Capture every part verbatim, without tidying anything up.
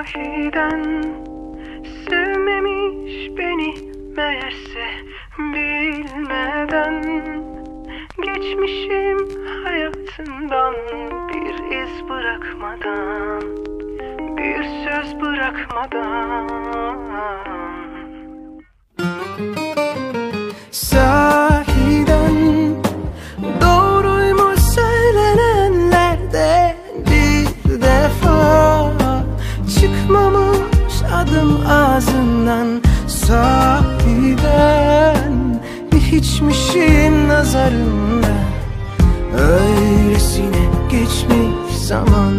Sahiden sevmemiş beni meğerse, bilmeden geçmişim hayatından, bir iz bırakmadan, bir söz bırakmadan. Sahiden doğruymuş söylenenlerde, bir defa çıkmamış adım ağzından. Sahiden bir hiçmişim nazarımda, öylesine geçmiş zaman.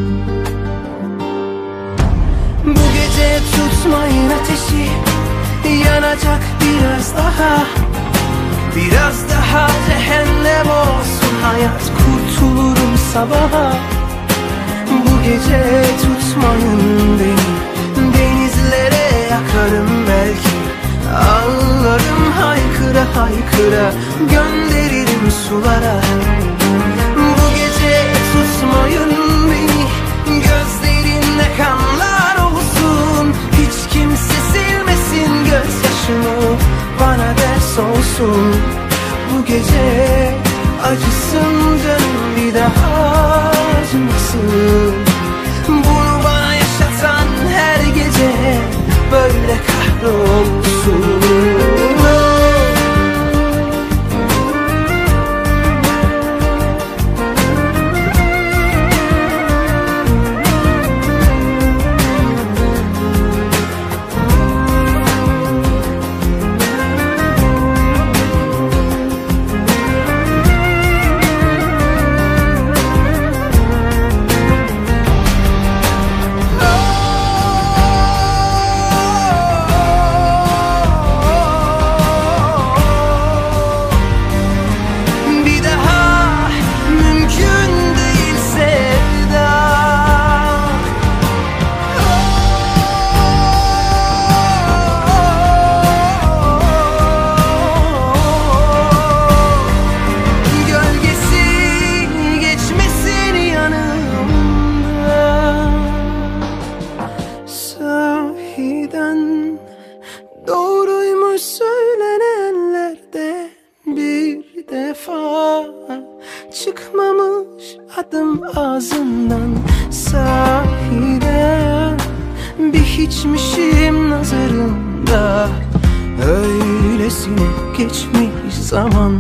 Bu gece tutmayın ateşi, yanacak biraz daha. Biraz daha cehennem olsun hayat, kurtulurum sabaha. Bu gece tutmayın beni, denizlere yakarım belki. Ağlarım haykıra haykıra, gönderirim sulara. Bu gece tutmayın beni, gözlerinde kanlar olsun. Hiç kimse silmesin gözyaşımı, bana ders olsun. Bu gece acısın canım, bir daha acımasın. Bunu bana yaşatan her gece böyle kahrolsun. Doğruymuş söylenenlerde, bir defa çıkmamış adım ağzından. Sahiden bir hiçmişim nazarımda, öylesine geçmiş zaman.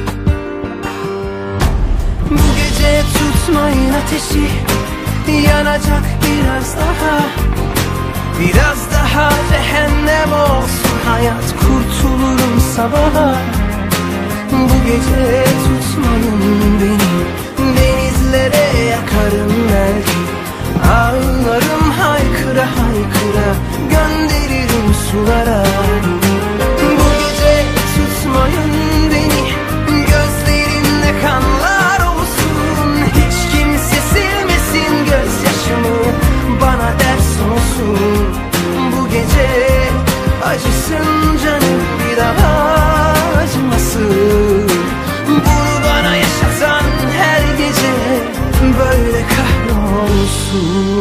Bu gece tutmayın ateşi, yanacak biraz daha. Biraz daha cehennem olsun hayat, kurtulurum sabaha. Bu gece tutmayın beni, denizlere yakarım belki. Ağlarım haykıra haykıra, gönderirim sulara. Bu gece tutmayın beni, gözlerinde kanlar olsun. Hiç kimse silmesin gözyaşımı, bana ders olsun. Bu gece acısın canım, bir daha acımasın. Bunu bana yaşatan her gece böyle kahrolsun.